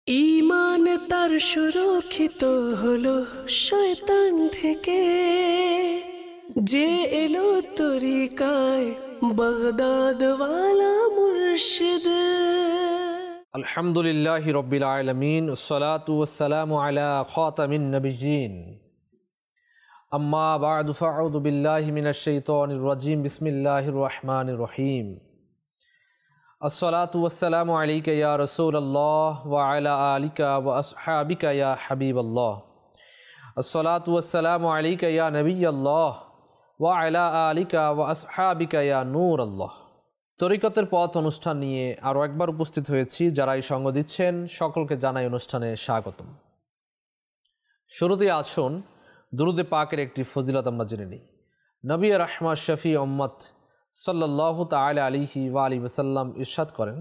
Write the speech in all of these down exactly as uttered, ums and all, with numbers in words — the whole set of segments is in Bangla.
ঈমান তার সুরক্ষিত হলো শয়তান থেকে, যে এলো তরিকায় বাগদাদ ওয়ালা মুর্শিদ। আলহামদুলিল্লাহি রব্বিল আলামিন, আসসালাতু ওয়াসসালামু আলা খাতামিন নবিয়্যিন, আম্মা বা'দু, ফাআউযু বিল্লাহি মিনাশ শাইতানির রাজীম, বিসমিল্লাহির রহমানির রহিম। আসসালাতু ওয়াসসালামু আলাইকা ইয়া রাসূলাল্লাহ ওয়া আলা আলিকা ওয়া আসহাবিকা ইয়া হাবিবাল্লাহ। আসসালাতু ওয়াসসালামু আলাইকা ইয়া নবিয়্যাল্লাহ ওয়া আলা আলিকা ওয়া আসহাবিকা ইয়া নূরাল্লাহ। তরিকতের পথ অনুষ্ঠান নিয়ে আরও একবার উপস্থিত হয়েছি। যারা এই সঙ্গ দিচ্ছেন সকলকে জানাই অনুষ্ঠানে স্বাগতম। শুরুতেই আসুন দুরুদে পাকের একটি ফজিলত আমরা জেনে নিই। নবী রাহমাত শফি উম্মত সাল্লাল্লাহু তাআলা আলাইহি ওয়া আলিহি ওয়াসাল্লাম ইরশাদ করেন,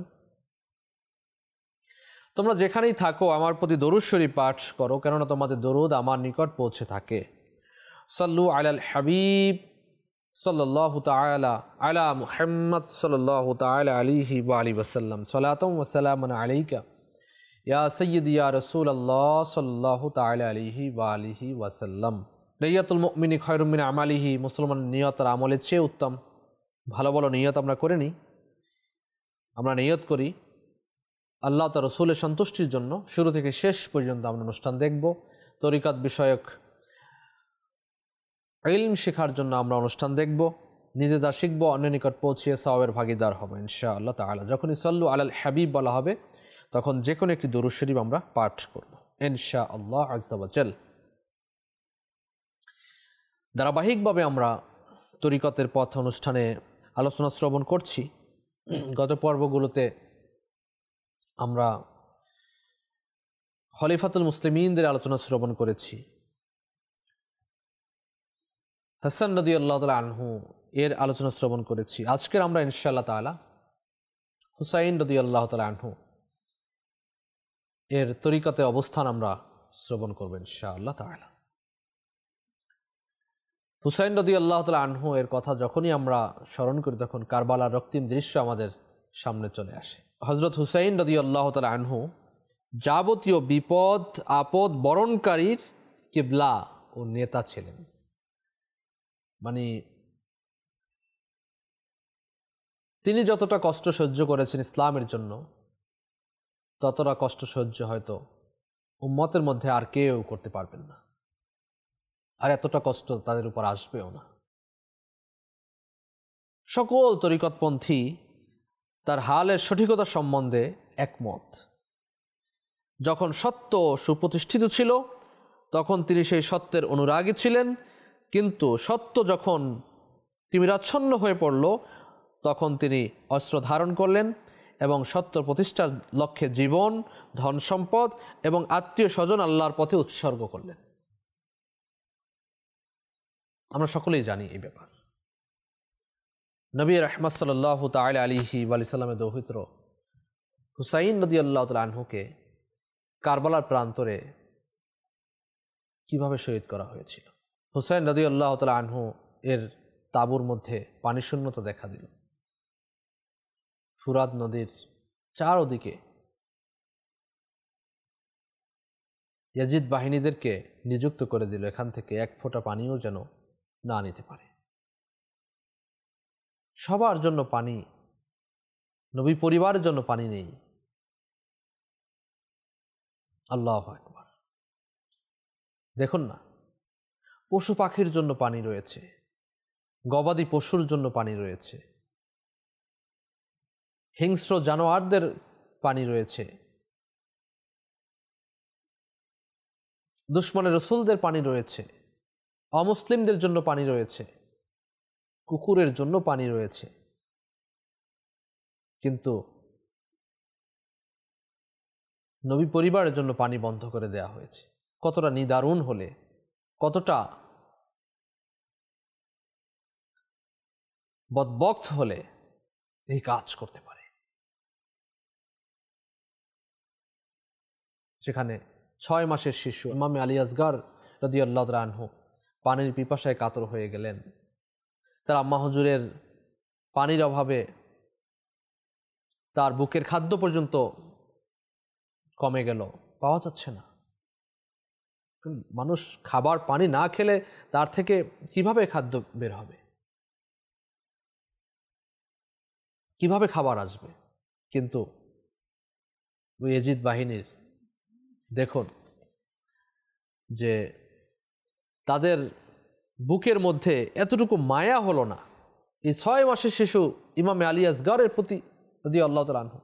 তোমরা যেখানেই থাকো আমার প্রতি দরুদ শরীফ পাঠ করো, কেননা তোমাদের দরুদ আমার নিকট পৌঁছে থাকে। সাল্লু আলাল হাবিব সাল্লাল্লাহু তাআলা আলা মুহাম্মদ সাল্লাল্লাহু তাআলা আলাইহি ওয়া আলিহি ওয়াসাল্লাম, সালাতাম ওয়া সালামান আলাইকা ইয়া সাইয়্যিদি ইয়া রাসূলুল্লাহ সাল্লাল্লাহু তাআলা আলাইহি ওয়া আলিহি ওয়াসাল্লাম। নিয়াতুল মুমিনি খায়রুম মিন আমালিহি, মুসলমান নিয়ত আর আমলের চেয়ে উত্তম। ভালো ভালো নিয়ত আমরা করে নিই। আমরা নিয়ত করি আল্লাহ তার রাসূলের সন্তুষ্টির জন্য। শুরু থেকে শেষ পর্যন্ত আমরা অনুষ্ঠান দেখব। তরিকাত বিষয়ক ইলম শেখার জন্য আমরা অনুষ্ঠান দেখব, নিজেরা শিখব, অন্য নিকট পৌঁছিয়ে সওয়াবের ভাগীদার হব ইনশাআল্লাহ তাআলা। যখনই সাল্লু আলাল হাবিব বলা হবে তখন যে কোনো একটি দরুদ শরীফ আমরা পাঠ করব ইনশাআল্লাহ আযজা ওয়া জাল। ধারাবাহিকভাবে আমরা তরিকতের পথ অনুষ্ঠানে আলোচনা শ্রবণ করছি। গত পর্বগুলোতে আমরা খলিফাতুল মুসলিমিনদের আলোচনা শ্রবণ করেছি। হাসান রাদিয়াল্লাহু তাআলা আনহু এর আলোচনা শ্রবণ করেছি। আজকের আমরা ইনশাআল্লাহ তাআলা হুসাইন রাদিয়াল্লাহু তাআলা আনহু এর তরিকতে অবস্থান আমরা শ্রবণ করব ইনশাআল্লাহ তাআলা। হুসাইন রাদিয়াল্লাহু তাআলা আনহু এর কথা যখনই আমরা স্মরণ করি তখন কারবালার রক্তিম দৃশ্য আমাদের সামনে চলে আসে। হযরত হুসাইন রাদিয়াল্লাহু তাআলা আনহু যাবতীয় বিপদ আপদ বরণকারীর কিবলা ও নেতা ছিলেন। মানে তিনি যতটা কষ্ট সহ্য করেছেন ইসলামের জন্য, ততটা কষ্ট সহ্য হয়তো উম্মতের মধ্যে আর কেউ করতে পারবেন না, আর এতটা কষ্ট তাদের উপর আসবেও না। সকল তরিকতপন্থী তার হালের সঠিকতা সম্বন্ধে একমত। যখন সত্য সুপ্রতিষ্ঠিত ছিল তখন তিনি সেই সত্যের অনুরাগী ছিলেন, কিন্তু সত্য যখন তিমিরাচ্ছন্ন হয়ে পড়ল তখন তিনি অস্ত্র ধারণ করলেন এবং সত্য প্রতিষ্ঠার লক্ষ্যে জীবন, ধন সম্পদ এবং আত্মীয় স্বজন আল্লাহর পথে উৎসর্গ করলেন। আমরা সকলেই জানি এই ব্যাপার। নবী রাহমাত সাল্লাল্লাহু তাআলা আলাইহি ওয়া সাল্লামের দৌহিত্র হুসাইন রাদিয়াল্লাহু তাআলা আনহুকে কারবালার প্রান্তরে কিভাবে শহীদ করা হয়েছিল। হুসাইন রাদিয়াল্লাহু তাআলা আনহু এর তাঁবুর মধ্যে পানি শূন্যতা দেখা দিল। ফুরাত নদীর চারদিকে ইয়াজিদ বাহিনীদেরকে নিযুক্ত করে দিল, এখান থেকে এক ফোঁটা পানিও যেন না নিতে পারে। সবার জন্য পানি, নবী পরিবারের জন্য পানি নেই। আল্লাহু আকবার। দেখুন না, পশু পাখির জন্য পানি রয়েছে, গবাদি পশুর জন্য পানি রয়েছে, হিংস্র জানোয়ারদের পানি রয়েছে, দুশমনের রাসূলদের পানি রয়েছে, অমুসলিমদের জন্য পানি রয়েছে, কুকুরের জন্য পানি রয়েছে। কিন্তু নবী পরিবারের জন্য পানি বন্ধ করে দেয়া হয়েছে। কতটা নিদারুণ হলে, কতটা বদবক্ত হলে এই কাজ করতে পারে। সেখানে ছয় মাসের শিশু ইমাম আলী আসগর রাদিয়াল্লাহু তাআলা আনহু পানির পিপাসায় কাতর হয়ে গেলেন। তার আম্মা হুজুরের পানির অভাবে তার বুকের খাদ্য পর্যন্ত কমে গেল, পাওয়া যাচ্ছে না। মানুষ খাবার পানি না খেলে তার থেকে কিভাবে খাদ্য বের হবে, কিভাবে খাবার আসবে? কিন্তু ওই ইয়াজিদ বাহিনীর দেখুন যে তাদের বুকের মধ্যে এতটুকু মায়া হলো না এই ছয় মাসের শিশু ইমামে আলী আসগরের প্রতি রাদিয়াল্লাহু তাআলা আনহু।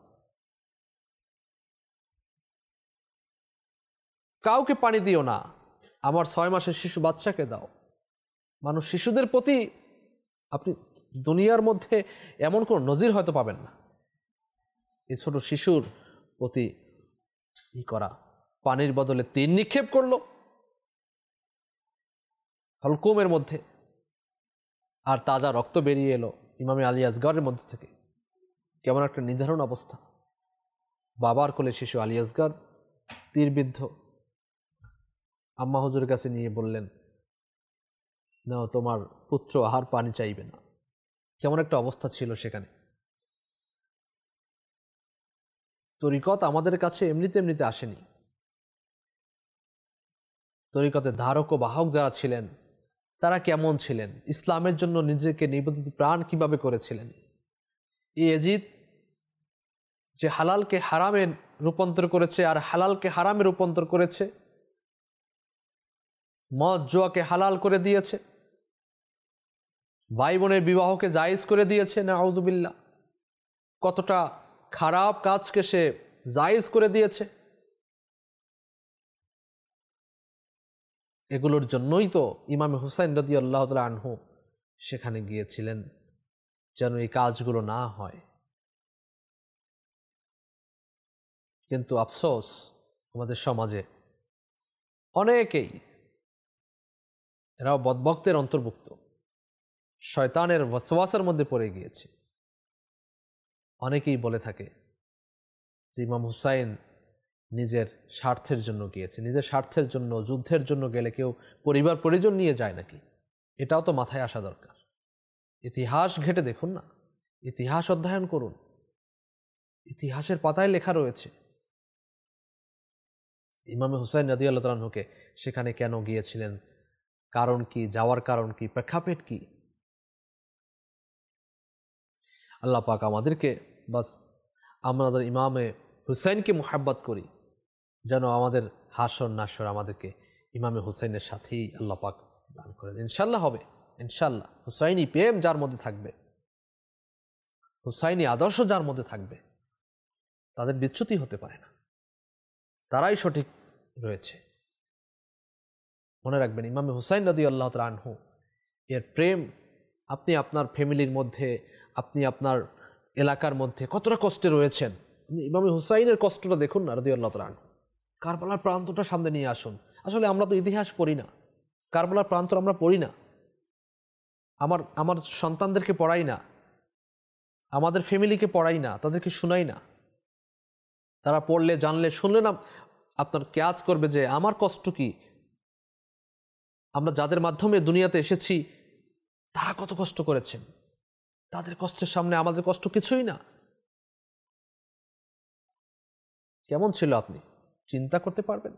কাউকে পানি দিও না, আমার ছয় মাসের শিশু বাচ্চাকে দাও। মানুষ শিশুদের প্রতি, আপনি দুনিয়ার মধ্যে এমন কোন নজির হয়তো পাবেন না এই ছোট শিশুর প্রতি ই করা। পানির বদলে তিন নিক্ষেপ করলো হলকুমের মধ্যে, আর তাজা রক্ত বেরিয়ে এলো ইমামে আলী আসগরের মধ্যে থেকে। কেমন একটা নির্ধারণ অবস্থা। বাবার কোলে শিশু আলী আসগর তীরবিদ্ধ, আম্মা হুজুরের কাছে নিয়ে বললেন, না তোমার পুত্র আহার পানি চাইবে না। কেমন একটা অবস্থা ছিল সেখানে। তরিকত আমাদের কাছে এমনিতে এমনিতে আসেনি। তরিকতের ধারক ও বাহক যারা ছিলেন তারা কেমন ছিলেন, ইসলামের জন্য নিজেকে নিবেদিত প্রাণ কিভাবে করেছিলেন। এই ইয়াজিদ যে হালালকে হারামে রূপান্তর করেছে আর হালালকে হারামে রূপান্তর করেছে, মদ জুয়াকে হালাল করে দিয়েছে, ভাই বোনের বিবাহকে জায়েজ করে দিয়েছে, নাউযুবিল্লাহ। কতটা খারাপ কাজকে সে জায়েজ করে দিয়েছে। এগুলোর জন্যই তো ইমাম হুসাইন রাদিয়াল্লাহু তাআলা আনহু সেখানে গিয়েছিলেন, যেন এই কাজগুলো না হয়। কিন্তু আফসোস, আমাদের সমাজে অনেকেই, এরাও বদবক্তের অন্তর্ভুক্ত, শয়তানের ওয়াসওয়াসার মধ্যে পড়ে গিয়েছে। অনেকেই বলে থাকে যে ইমাম হুসাইন নিজের স্বার্থের জন্য গিয়েছে। নিজের স্বার্থের জন্য, যুদ্ধের জন্য গেলে কেউ পরিবার পরিজন নিয়ে যায় নাকি? এটাও তো মাথায় আসা দরকার। ইতিহাস ঘেটে দেখুন না, ইতিহাস অধ্যয়ন করুন। ইতিহাসের পাতায় লেখা রয়েছে ইমাম হুসাইন রাদিয়াল্লাহু তাআলা আনহুকে সেখানে কেন গিয়েছিলেন, কারণ কি, যাওয়ার কারণ কি, প্রেক্ষাপট কি। আল্লাহ পাক আমাদেরকে বাস আমাদের ইমামে হুসাইনকে মুহাব্বত করি, যেন আমাদের হাসর নাসর আমাদেরকে ইমামে হুসাইনের সাথেই আল্লাহ পাক দান করেন। ইনশাল্লাহ হবে, ইনশাল্লাহ। হুসাইনি প্রেম যার মধ্যে থাকবে, হুসাইনি আদর্শ যার মধ্যে থাকবে, তাদের বিচ্যুতি হতে পারে না, তারাই সঠিক রয়েছে। মনে রাখবেন, ইমামে হুসাইন রাদিয়াল্লাহু তাআলা আনহু এর প্রেম আপনি আপনার ফ্যামিলির মধ্যে, আপনি আপনার এলাকার মধ্যে কতটা কষ্টে রয়েছেন, ইমামে হুসাইনের কষ্টটা দেখুন না রাদিয়াল্লাহু তাআলা আনহু। কারবালার প্রান্তটা সামনে নিয়ে আসুন। আসলে আমরা তো ইতিহাস পড়ি না, কারবালার প্রান্ত আমরা পড়ি না, আমার আমার সন্তানদেরকে পড়াই না, আমাদের ফ্যামিলিকে পড়াই না, তাদেরকে শোনাই না। তারা পড়লে, জানলে, শুনলে না আপনার কেয়াস করবে যে আমার কষ্ট কি, আমরা যাদের মাধ্যমে দুনিয়াতে এসেছি তারা কত কষ্ট করেছেন, তাদের কষ্টের সামনে আমাদের কষ্ট কিছুই না। কেমন ছিল আপনি চিন্তা করতে পারবেন?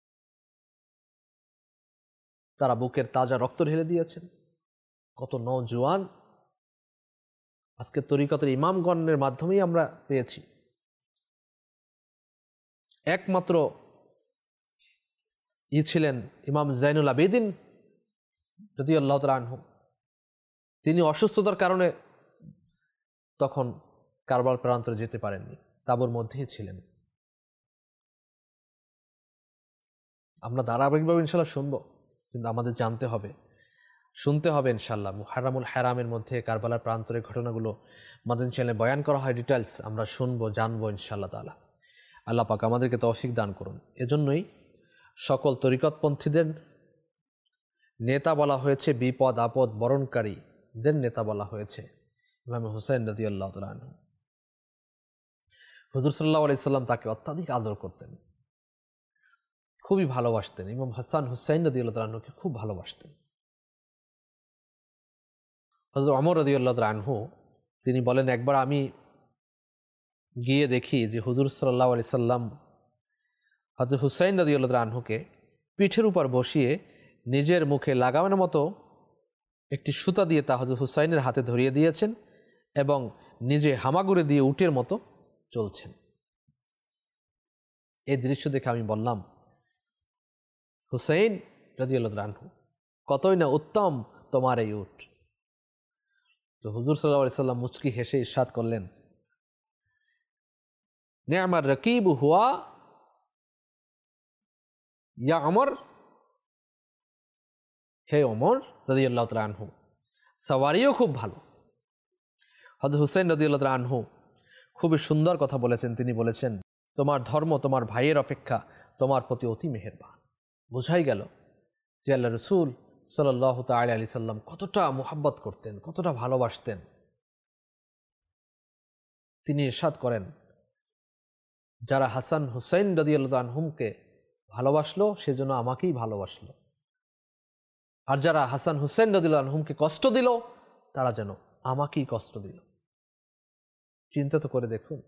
তারা বুকের তাজা রক্ত ঢেলে দিয়েছেন। কত নওজোয়ান আজকে তরিকতের ইমামগণের মাধ্যমেই আমরা পেয়েছি। একমাত্র ই ছিলেন ইমাম জাইনুল আবেদিন রাদিয়াল্লাহু তাআলা আনহু। তিনি অসুস্থতার কারণে তখন কারবাল প্রান্তরে যেতে পারেননি, তাঁবুর মধ্যেই ছিলেন। আমরা ধারাবাহিকভাবে ইনশাল্লাহ শুনবো, কিন্তু আমাদের জানতে হবে, শুনতে হবে ইনশাল্লাহ। মুহাররামুল হারামের মধ্যে কারবালার প্রান্তরের ঘটনাগুলো মাদানী চ্যানেলে বয়ান করা হয়, ডিটেলস আমরা শুনবো, জানবো ইনশাল্লাহ তাআলা। আল্লাহ পাক আমাদেরকে তৌফিক দান করুন। এজন্যই সকল তরিকতপন্থীদের নেতা বলা হয়েছে, বিপদ আপদ বরণকারীদের নেতা বলা হয়েছে ইমাম হুসাইন রাদিয়াল্লাহু তাআলা আনহু। হুজুর সাল্লাল্লাহু আলাইহি সাল্লাম তাকে অত্যাধিক আদর করতেন, খুবই ভালোবাসতেন। ইমাম হাসান হুসাইন রাদিয়াল্লাহু তাআলা আনহুকে খুব ভালোবাসতেন। হযরত ওমর রাদিয়াল্লাহু তাআলা আনহু তিনি বলেন, একবার আমি গিয়ে দেখি যে হুজুর সাল্লাল্লাহু আলাইহি সাল্লাম হযরত হুসাইন রাদিয়াল্লাহু তাআলা আনহুকে পিঠের উপর বসিয়ে নিজের মুখে লাগানোর মতো একটি সুতা দিয়ে তা হযরত হুসাইনের হাতে ধরিয়ে দিয়েছেন এবং নিজে হামাগুড়ি দিয়ে উটের মতো চলছেন। এই দৃশ্য দেখে আমি বললাম, হুসাইন রাদিয়াল্লাহু তাআলা আনহু, কতই না উত্তম তোমার এই উট। তো হুজুর সাল্লাল্লাহু আলাইহি সাল্লাম মুচকি হেসে ইরশাদ করলেন, নি'মার রাকিবু হুয়া ইয়া ওমর, হে ওমর রাদিয়াল্লাহু তাআলা আনহু, সওয়ারিও খুব ভালো। হযরত হুসাইন রাদিয়াল্লাহু তাআলা আনহু খুবই সুন্দর কথা বলেছেন। তিনি বলেছেন, তোমার ধর্ম তোমার ভাইয়ের অপেক্ষা তোমার প্রতি অতি মেহেরবান। বোঝাই গেল যে আল্লাহ রাসূল সাল্লাল্লাহু তাআলা আলাইহি সাল্লাম কতটা মুহাব্বত করতেন, কতটা ভালোবাসতেন। তিনি ইরশাদ করেন, যারা হাসান হুসাইন রাদিয়াল্লাহু আনহুমকে ভালোবাসলো সেজন্য আমাকেই ভালোবাসলো, আর যারা হাসান হুসাইন রাদিয়াল্লাহু আনহুমকে কষ্ট দিল তারা যেন আমাকেই কষ্ট দিল। চিন্তা তো করে দেখুন,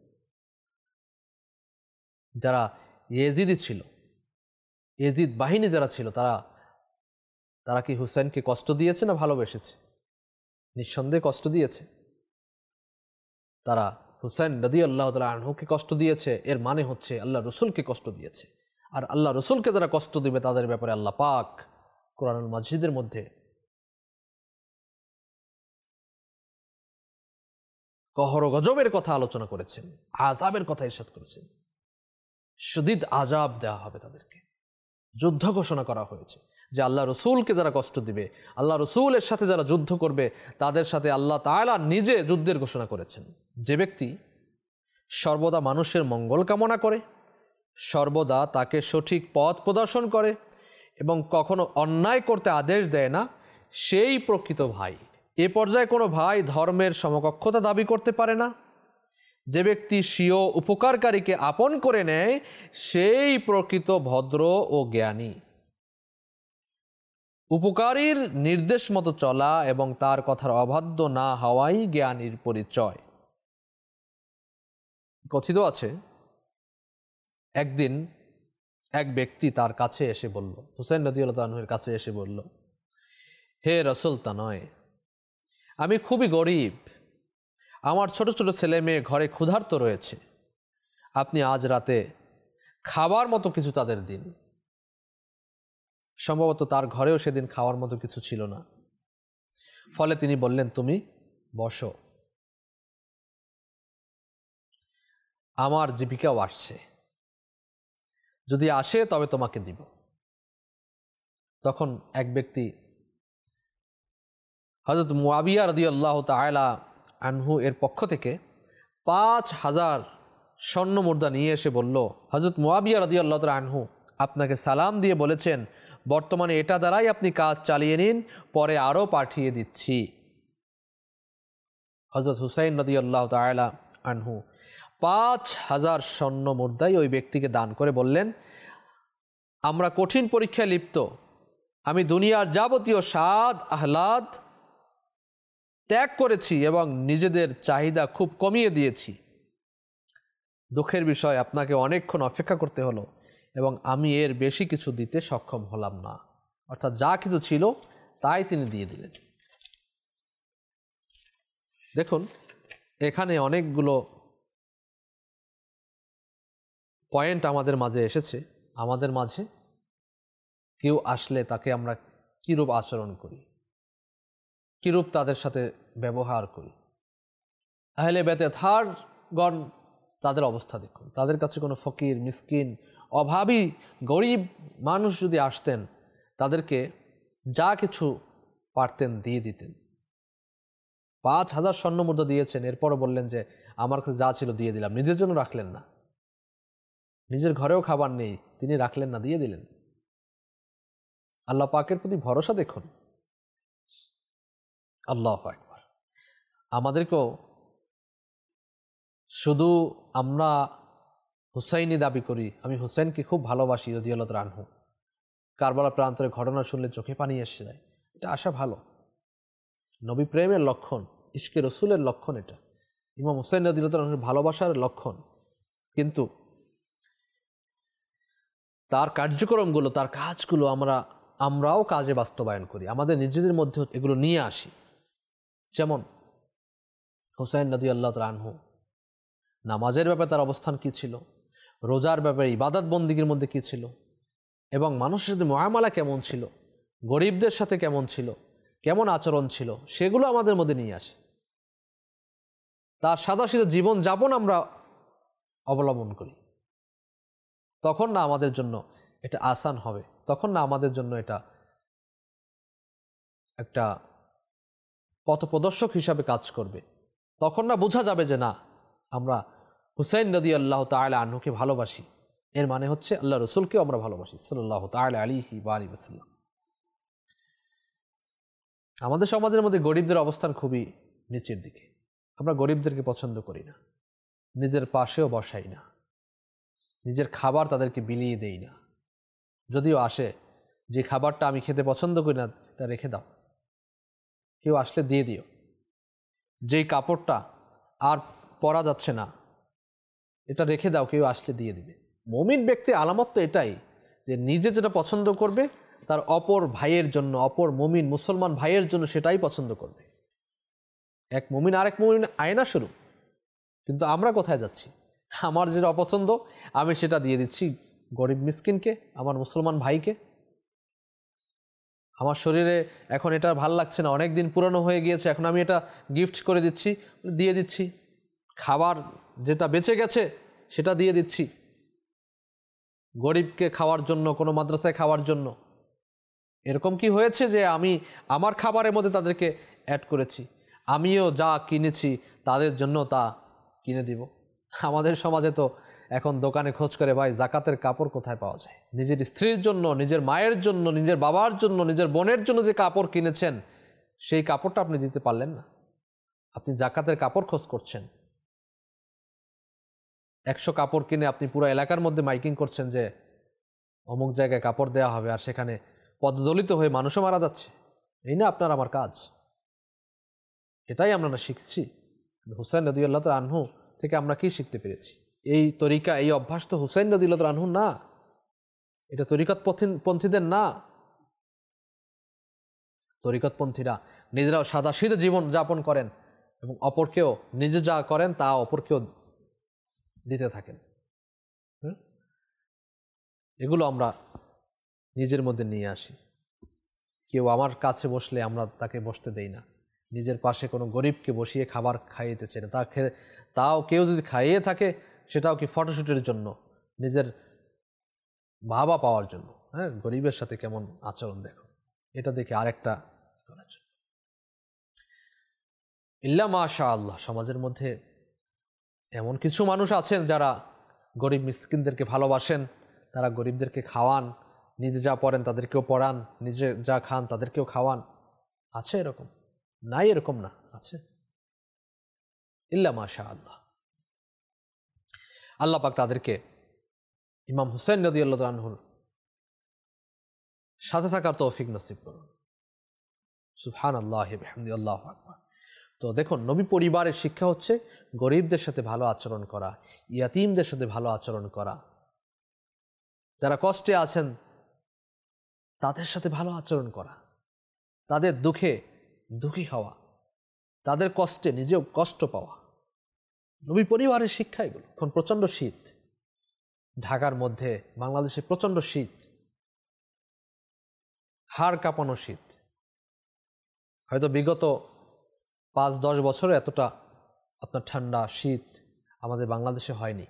যারা ইয়েজিদি ছিল, ইয়েজিদ বাহিনী যারা ছিল, তারা তারা কি হুসাইনকে কষ্ট দিয়েছে না ভালোবেসেছে? নিঃসন্দেহে কষ্ট দিয়েছে। তারা হুসাইন রাদিয়াল্লাহু তাআলা আনহুকে কষ্ট দিয়েছে, এর মানে হচ্ছে আল্লাহ রসুলকে কষ্ট দিয়েছে। আর আল্লাহ রসুলকে যারা কষ্ট দিবে তাদের ব্যাপারে আল্লাহ পাক কোরআনুল মাজিদের মধ্যে কহর গজবের কথা আলোচনা করেছেন, আযাবের কথা ইরশাদ করেছেন। শদীদ আযাব দেওয়া হবে তাদেরকে, যুদ্ধ ঘোষণা করা হয়েছে যে আল্লাহ রসুলকে যারা কষ্ট দিবে, আল্লাহ রসুলের সাথে যারা যুদ্ধ করবে তাদের সাথে আল্লাহ তাআলা নিজে যুদ্ধের ঘোষণা করেছেন। যে ব্যক্তি সর্বদা মানুষের মঙ্গল কামনা করে, সর্বদা তাকে সঠিক পথ প্রদর্শন করে এবং কখনো অন্যায় করতে আদেশ দেয় না, সেই প্রকৃত ভাই। এ পর্যায়ে কোনো ভাই ধর্মের সমকক্ষতা দাবি করতে পারে না। যে ব্যক্তি স্বীয় উপকারকারীকে আপন করে নেয় সেই প্রকৃত ভদ্র ও জ্ঞানী। উপকারীর নির্দেশ মতো চলা এবং তার কথার অবাধ্য না হওয়াই জ্ঞানীর পরিচয়। কথিত আছে, একদিন এক ব্যক্তি তার কাছে এসে বলল, হুসাইন রাদিয়াল্লাহু আনহুর কাছে এসে বলল, হে রাসূল তা নয়, আমি খুবই গরিব, আমার ছোট ছোট ছেলে মেয়ে ঘরে ক্ষুধার্ত রয়েছে, আপনি আজ রাতে খাবার মতো কিছু তাদের দিন। সম্ভবত তার ঘরেও সেদিন খাওয়ার মতো কিছু ছিল না। ফলে তিনি বললেন, তুমি বসো, আমার জীবিকাও আসছে, যদি আসে তবে তোমাকে দিব। তখন এক ব্যক্তি হযরত মুআবিয়া রাদিয়াল্লাহু তাআলা আনহু এর পক্ষ থেকে পাঁচ হাজার স্বর্ণ মুদ্রা নিয়ে এসে বলল, হযরত মুআবিয়া রাদিয়াল্লাহু তাআলা আনহু আপনাকে সালাম দিয়ে বলেছেন, বর্তমানে এটা দ্বারাই আপনি কাজ চালিয়ে নিন, পরে আরও পাঠিয়ে দিচ্ছি। হযরত হুসাইন রাদিয়াল্লাহু তাআলা আনহু পাঁচ হাজার স্বর্ণ মুদ্রাই ওই ব্যক্তিকে দান করে বললেন, আমরা কঠিন পরীক্ষায় লিপ্ত, আমি দুনিয়ার যাবতীয় স্বাদ আহ্লাদ ত্যাগ করেছি এবং নিজেদের চাহিদা খুব কমিয়ে দিয়েছি। দুঃখের বিষয়, আপনাকে অনেকক্ষণ অপেক্ষা করতে হলো এবং আমি এর বেশি কিছু দিতে সক্ষম হলাম না। অর্থাৎ যা কিছু ছিল তাই তিনি দিয়ে দিলেন। দেখুন, এখানে অনেকগুলো পয়েন্ট আমাদের মাঝে এসেছে। আমাদের মাঝে কেউ আসলে তাকে আমরা কীরূপ আচরণ করি, কীরূপ তাদের সাথে ব্যবহার করি। আহলে বেতেথারগণ তাদের অবস্থা দেখুন, তাদের কাছে কোনো ফকির, মিসকিন, অভাবী, গরিব মানুষ যদি আসতেন তাদেরকে যা কিছু পারতেন দিয়ে দিতেন। পাঁচ হাজার স্বর্ণ মুদ্রা দিয়েছেন, এরপরও বললেন যে আমার কাছে যা ছিল দিয়ে দিলাম। নিজের জন্য রাখলেন না, নিজের ঘরেও খাবার নেই, তিনি রাখলেন না, দিয়ে দিলেন। আল্লাহ পাকের প্রতি ভরসা দেখুন। আল্লাহু আকবার। আমাদেরকেও শুধু আমরা হুসাইনি দাবি করি, আমি হুসাইনকে খুব ভালোবাসি রাদিয়াল্লাহু তাআলা আনহু, কারবালা প্রান্তরে ঘটনা শুনলে চোখে পানি এসে যায়, এটা আশা ভালো। নবী প্রেমের লক্ষণ, ইশকে রসুলের লক্ষণ, এটা ইমাম হুসাইন রাদিয়াল্লাহু তাআলা আনহুর ভালোবাসার লক্ষণ। কিন্তু তার কার্যক্রমগুলো, তার কাজগুলো আমরা আমরাও কাজে বাস্তবায়ন করি, আমাদের নিজেদের মধ্যে এগুলো নিয়ে আসি। যেমন হুসাইন রাদিয়াল্লাহু তাআলা আনহু, নামাজের ব্যাপারে তার অবস্থান কী ছিল, রোজার ব্যাপারে, ইবাদত বন্দিগির মধ্যে কী ছিল, এবং মানুষের সাথে মুআমালা কেমন ছিল, গরিবদের সাথে কেমন ছিল, কেমন আচরণ ছিল, সেগুলো আমাদের মধ্যে নিয়ে আসে। তার সাদাসিধা জীবন যাপন আমরা অবলম্বন করি, তখন না আমাদের জন্য এটা আসান হবে, তখন না আমাদের জন্য এটা একটা পথপ্রদর্শক হিসাবে কাজ করবে, তখন না বোঝা যাবে যে না আমরা হুসাইন রাদিয়াল্লাহু তাআলা আনহুকে ভালোবাসি, এর মানে হচ্ছে আল্লাহ রসুলকেও আমরা ভালোবাসি সাল্লাল্লাহু তাআলা আলাইহি ওয়া আলিহি ওয়াসাল্লাম। আমাদের সমাজের মধ্যে গরিবদের অবস্থান খুবই নিচের দিকে। আমরা গরিবদেরকে পছন্দ করি না, নিজের পাশেও বসাই না, নিজের খাবার তাদেরকে বিলিয়ে দেই না। যদিও আসে, যে খাবারটা আমি খেতে পছন্দ করি না তা রেখে দাও, কেউ আসলে দিয়ে দিও। যেই কাপড়টা আর পরা যাচ্ছে না এটা রেখে দাও, কেউ আসলে দিয়ে দিবে। মুমিন ব্যক্তির আলামত তো এটাই যে নিজে যেটা পছন্দ করবে তার অপর ভাইয়ের জন্য, অপর মুমিন মুসলমান ভাইয়ের জন্য সেটাই পছন্দ করবে। এক মুমিন আরেক মুমিন আয়না শুরু, কিন্তু আমরা কোথায় যাচ্ছি? আমার যেটা অপছন্দ আমি সেটা দিয়ে দিচ্ছি গরিব মিসকিনকে, আমার মুসলমান ভাইকে। আমার শরীরে এখন এটা ভাল লাগছে না, অনেক দিন পুরনো হয়ে গিয়েছে, এখন আমি এটা গিফট করে দিচ্ছি, দিয়ে দিচ্ছি। খাবার যেটা বেঁচে গেছে সেটা দিয়ে দিচ্ছি গরিবকে খাওয়ার জন্য, কোনো মাদ্রাসায় খাওয়ার জন্য। এরকম কি হয়েছে যে আমি আমার খাবারের মধ্যে তাদেরকে অ্যাড করেছি? আমিও যা কিনেছি তাদের জন্য তা কিনে দিব। আমাদের সমাজে তো এখন দোকানে খোঁজ করে ভাই জাকাতের কাপড় কোথায় পাওয়া যায়। নিজের স্ত্রীর জন্য, নিজের মায়ের জন্য, নিজের বাবার জন্য, নিজের বোনের জন্য যে কাপড় কিনেছেন সেই কাপড়টা আপনি দিতে পারলেন না, আপনি জাকাতের কাপড় খোঁজ করছেন। একশো কাপড় কিনে আপনি পুরো এলাকার মধ্যে মাইকিং করছেন যে অমুক জায়গায় কাপড় দেওয়া হবে, আর সেখানে পদদলিত হয়ে মানুষও মারা যাচ্ছে। এই না আপনার আমার কাজ। এটাই আমরা না শিখছি। হুসাইন রাদিয়াল্লাহু তাআলা আনহু থেকে আমরা কি শিখতে পেরেছি? এই তরিকা, এই অভ্যাস তো হুসাইন রাদিয়াল্লাহু তাআলা আনহু না, এটা তরিকতপন্থীদের না। তরিকতপন্থীরা নিজেরাও সাদাসিধে জীবন যাপন করেন এবং অপরকেও নিজে যা করেন তা অপরকেও দিতে থাকেন। এগুলো আমরা নিজের মধ্যে নিয়ে আসি। কেউ আমার কাছে বসলে আমরা তাকে বসতে দেই না, নিজের পাশে কোনো গরিবকে বসিয়ে খাবার খাইয়েতে চাই না। তা তাও কেউ যদি খাইয়ে থাকে সেটাও কি ফটোশ্যুটের জন্য, নিজের বাবা পাওয়ার জন্য। হ্যাঁ, গরিবের সাথে কেমন আচরণ দেখো, এটা দেখে আরেকটা করার জন্য। ইল্লা মাশাআল্লাহ, সমাজের মধ্যে এমন কিছু মানুষ আছেন যারা গরিব মিসকিনদেরকে ভালোবাসেন, তারা গরিবদেরকে খাওয়ান, নিজে যা পড়েন তাদেরকেও পড়ান, নিজে যা খান তাদেরকেও খাওয়ান। আছে এরকম? নাই এরকম না, আছে। ইল্লা মাশাআল্লাহ, আল্লাহ পাক তাদেরকে ইমাম হুসাইন রাদিয়াল্লাহু তাআলা আনহুর সাথে থাকার তৌফিক নসিব করুন। সুবহানাল্লাহি বিহামদিহি, আল্লাহু আকবার। তো দেখুন, নবী পরিবারের শিক্ষা হচ্ছে গরিবদের সাথে ভালো আচরণ করা, ইয়াতীমদের সাথে ভালো আচরণ করা, যারা কষ্টে আছেন তাদের সাথে ভালো আচরণ করা, তাদের দুঃখে দুঃখী হওয়া, তাদের কষ্টে নিজেও কষ্ট পাওয়া। নবী পরিবারের শিক্ষা এগুলো। এখন প্রচণ্ড শীত, ঢাকার মধ্যে বাংলাদেশে প্রচণ্ড শীত, হাড় কাঁপানো শীত। হয়তো বিগত পাঁচ দশ বছরে এতটা আপনার ঠান্ডা শীত আমাদের বাংলাদেশে হয়নি।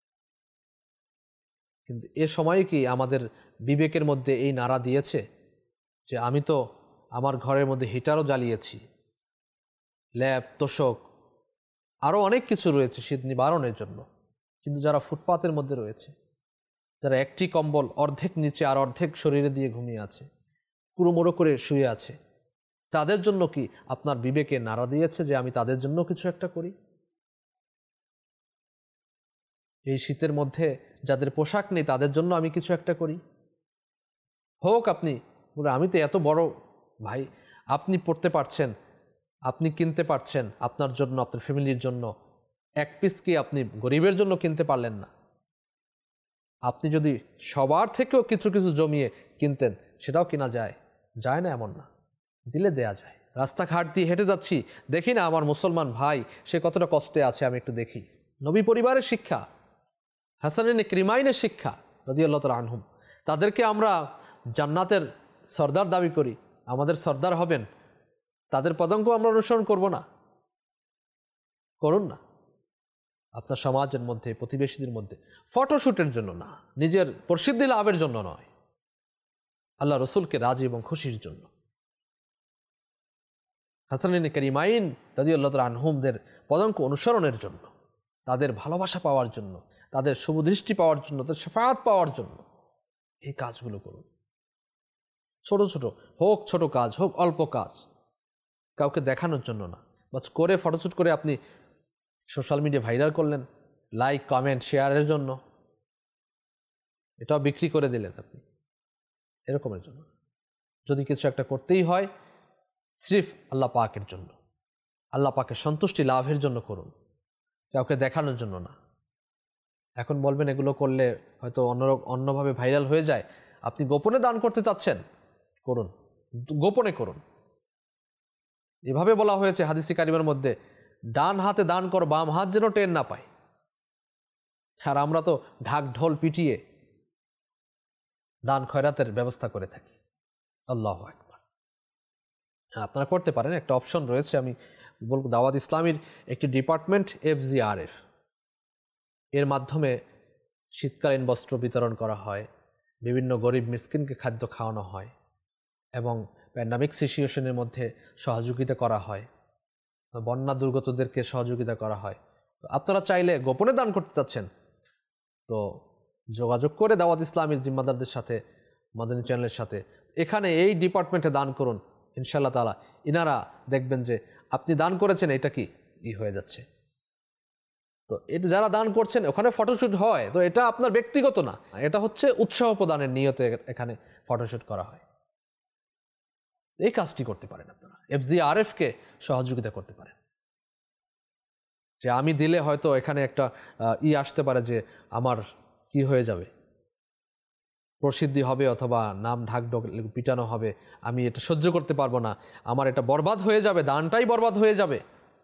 কিন্তু এ সময়ে কি আমাদের বিবেকের মধ্যে এই নাড়া দিয়েছে যে আমি তো আমার ঘরের মধ্যে হিটারও জ্বালিয়েছি, ল্যাব, তোষক, আরও অনেক কিছু রয়েছে শীত নিবারণের জন্য, কিন্তু যারা ফুটপাতের মধ্যে রয়েছে, যারা একটি কম্বল অর্ধেক নিচে আর অর্ধেক শরীরে দিয়ে ঘুমিয়ে আছে, কুড়োমুড়ো করে শুয়ে আছে, তাদের জন্য কি আপনার বিবেকে নাড়া দিয়েছে যে আমি তাদের জন্য কিছু একটা করি? এই শীতের মধ্যে যাদের পোশাক নেই তাদের জন্য আমি কিছু একটা করি। হোক আপনি বলে আমি তো এত বড় ভাই, আপনি পড়তে পারছেন, আপনি কিনতে পারছেন আপনার জন্য, আপনার ফ্যামিলির জন্য, এক পিস কি আপনি গরিবের জন্য কিনতে পারলেন না? আপনি যদি সবার থেকেও কিছু কিছু জমিয়ে কিনতেন, সেটাও কিনা যায়, যায় না এমন না, দিলে দেয়া যায়। রাস্তাঘাট দিয়ে হেঁটে যাচ্ছি, দেখি না আমার মুসলমান ভাই সে কতটা কষ্টে আছে, আমি একটু দেখি। নবী পরিবারের শিক্ষা, হাসান ক্রিমাইনের শিক্ষা রাদিয়াল্লাহু তাআলা আনহুম, তাদেরকে আমরা জান্নাতের সর্দার দাবি করি, আমাদের সর্দার হবেন, তাদের পদাঙ্ক আমরা অনুসরণ করব না? করুন না। আপনার সমাজের মধ্যে, প্রতিবেশীদের মধ্যে ফটোশ্যুটের জন্য না, নিজের প্রসিদ্ধি লাভের জন্য নয়, আল্লাহ রসুলকে রাজি এবং খুশির জন্য। হাসান কারিমাইন রাদিয়াল্লাহু তাআলা আনহুমদের পদাঙ্ক অনুসরণের জন্য, তাদের ভালোবাসা পাওয়ার জন্য, তাদের শুভদৃষ্টি পাওয়ার জন্য, তাদের শাফাআত পাওয়ার জন্য এই কাজগুলো করুন। ছোট ছোট হোক, ছোট কাজ হোক, অল্প কাজ, কাউকে দেখানোর জন্য না, বাস করে ফটোশ্যুট করে আপনি সোশ্যাল মিডিয়া ভাইরাল করলেন, লাইক কমেন্ট শেয়ারের জন্য, এটাও বিক্রি করে দিলেন আপনি, এরকমের জন্য। যদি কিছু একটা করতেই হয় সির্ফ আল্লাহ পাকের জন্য, আল্লাহ পাকের সন্তুষ্টি লাভের জন্য করুন, কাউকে দেখানোর জন্য না। এখন বলবেন এগুলো করলে হয়তো অন্য অন্যভাবে ভাইরাল হয়ে যায়, আপনি গোপনে দান করতে চাচ্ছেন, করুন, গোপনে করুন। এভাবে বলা হয়েছে হাদিসে কারিমের মধ্যে, ডান হাতে দান কর, বাম হাত যেন টের না পায়। আর আমরা তো ঢাক ঢোল পিটিয়ে দান খয়রাতের ব্যবস্থা করে থাকি। আল্লাহু আকবার। আপনারা করতে পারেন, একটা অপশন রয়েছে, আমি বলবো দাওয়াত ইসলামীর একটি ডিপার্টমেন্ট এফজিআরএফ, এর মাধ্যমে শীতকালীন বস্ত্র বিতরণ করা হয়, বিভিন্ন গরিব মিসকিনকে খাদ্য খাওয়ানো হয় এবং প্যান্ডামিক সিচুয়েশনের মধ্যে সহযোগিতা করা হয়, বন্যা দুর্গতদেরকে সহযোগিতা করা হয়। আপনারা চাইলে গোপনে দান করতে চাচ্ছেন তো যোগাযোগ করে দাওয়াত ইসলামীর জিম্মাদারদের সাথে, মাদানী চ্যানেলের সাথে, এখানে এই ডিপার্টমেন্টে দান করুন, ইনশাআল্লাহ তাআলা ইনারা দেখবেন যে আপনি দান করেছেন, এটা কি ই হয়ে যাচ্ছে। তো এটা যারা দান করছেন ওখানে ফটোশ্যুট হয়, তো এটা আপনার ব্যক্তিগত না, এটা হচ্ছে উৎসাহ প্রদানের নিয়তে এখানে ফটোশ্যুট করা হয়। এই কাজটি করতে পারেন আপনারা, এফজিআরএফকে সহযোগিতা করতে পারেন। যে আমি দিলে হয়তো এখানে একটা ই আসতে পারে যে আমার কি হয়ে যাবে, প্রসিদ্ধি হবে অথবা নাম ঢাক ঢোক পিটানো হবে, আমি এটা সহ্য করতে পারবো না, আমার এটা বরবাদ হয়ে যাবে, দানটাই বরবাদ হয়ে যাবে,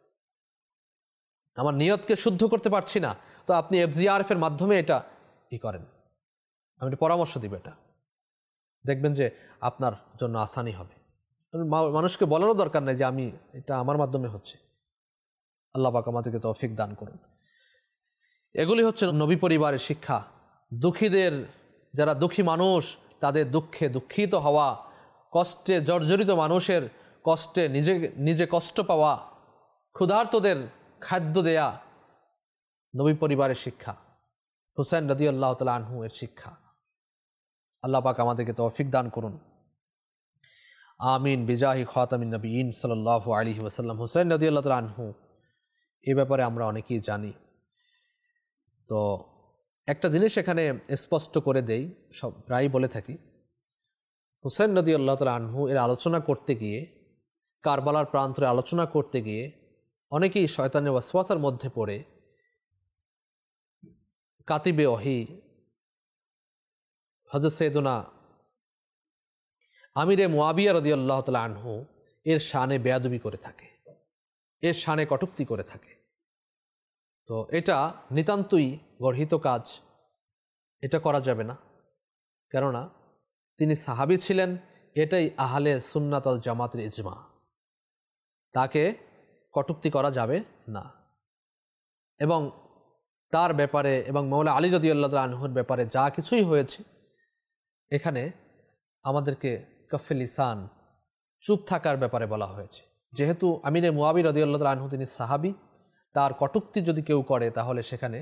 আমার নিয়তকে শুদ্ধ করতে পারছি না। তো আপনি এফজিআরএফ এর মাধ্যমে এটা ই করেন, আমি একটা পরামর্শ দিব, এটা দেখবেন যে আপনার জন্য আসানি হবে। মানুষকে বলারও দরকার নেই যে আমি এটা আমার মাধ্যমে হচ্ছে। আল্লাহ পাক আমাদেরকে তৌফিক দান করুন। এগুলি হচ্ছে নবী পরিবারের শিক্ষা। দুঃখীদের, যারা দুঃখী মানুষ, তাদের দুঃখে দুঃখিত হওয়া, কষ্টে জর্জরিত মানুষের কষ্টে নিজে নিজে কষ্ট পাওয়া, ক্ষুধার্তদের খাদ্য দেয়া নবী পরিবারের শিক্ষা, হুসাইন রাদিয়াল্লাহু তাআলা আনহু এর শিক্ষা। আল্লাহ পাক আমাদেরকে তৌফিক দান করুন। আমিন বিজাহি খাতামিন নবিয়িন সাল্লাল্লাহু আলাইহি ওয়াসাল্লাম। হুসাইন রাদিয়াল্লাহু তাআলা আনহু এ ব্যাপারে আমরা অনেকেই জানি। তো একটা জিনিস এখানে স্পষ্ট করে দেই, সব প্রায় বলে থাকি, হুসাইন রাদিয়াল্লাহু তাআলা আনহু এর আলোচনা করতে গিয়ে, কারবালার প্রান্তরে আলোচনা করতে গিয়ে অনেকেই শয়তানের ওয়াসওয়াসার মধ্যে পড়ে কাতিবে ওহী হযরত সাইয়েদনা আমিরে মুআবিয়া রাদিয়াল্লাহু তাআলা আনহু এর শানে বেয়াদবি করে থাকে, এর শানে কটূক্তি করে থাকে। তো এটা নিতান্তই গর্হিত কাজ, এটা করা যাবে না। কেননা তিনি সাহাবী ছিলেন, এটাই আহলে সুন্নাত ওয়াল জামাতের ইজমা, তাকে কটূক্তি করা যাবে না। এবং তার ব্যাপারে এবং মাওলা আলী রাদিয়াল্লাহু তাআলা আনহুর ব্যাপারে যা কিছুই হয়েছে, এখানে আমাদেরকে কফে লিসান, চুপ থাকার ব্যাপারে বলা হয়েছে। যেহেতু আমিরে মুআবিয়া রাদিয়াল্লাহু তাআলা আনহু তিনি সাহাবী, তার কটূক্তি যদি কেউ করে তাহলে সেখানে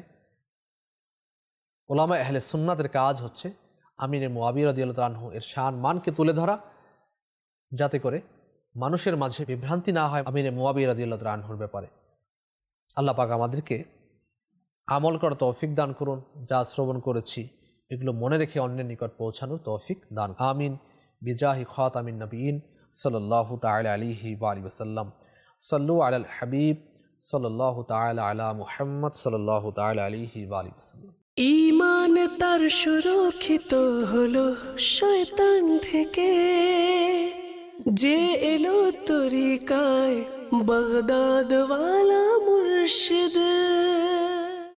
উলামা আহলে সুন্নাতের কাজ হচ্ছে আমিরে মুআবিয়া রাদিয়াল্লাহু তাআলা আনহু এর শান মানকে তুলে ধরা, যাতে করে মানুষের মাঝে বিভ্রান্তি না হয় আমিরে মুআবিয়া রাদিয়াল্লাহু তাআলা আনহুর ব্যাপারে। আল্লাহ পাক আমাদেরকে আমল করার তৌফিক দান করুন। যা শ্রবণ করেছি এগুলো মনে রেখে অন্যের নিকট পৌঁছানোর তৌফিক দান। আমিন বিজাহি খাতামিন নবিয়িন সাল্লাল্লাহু তাআলা আলাইহি ওয়া আলিহি ওয়াসাল্লাম। সাল্লু আলাল হাবিব সাল্লাল্লাহু তাআলা আলা মুহাম্মদ সাল্লাল্লাহু তাআলা আলাইহি ওয়া আলিহি ওয়াসাল্লাম। ঈমান তার সুরক্ষিত হলো শয়তান থেকে, যে এলো তরিকায় বাগদাদ ওয়ালা মুর্শিদ।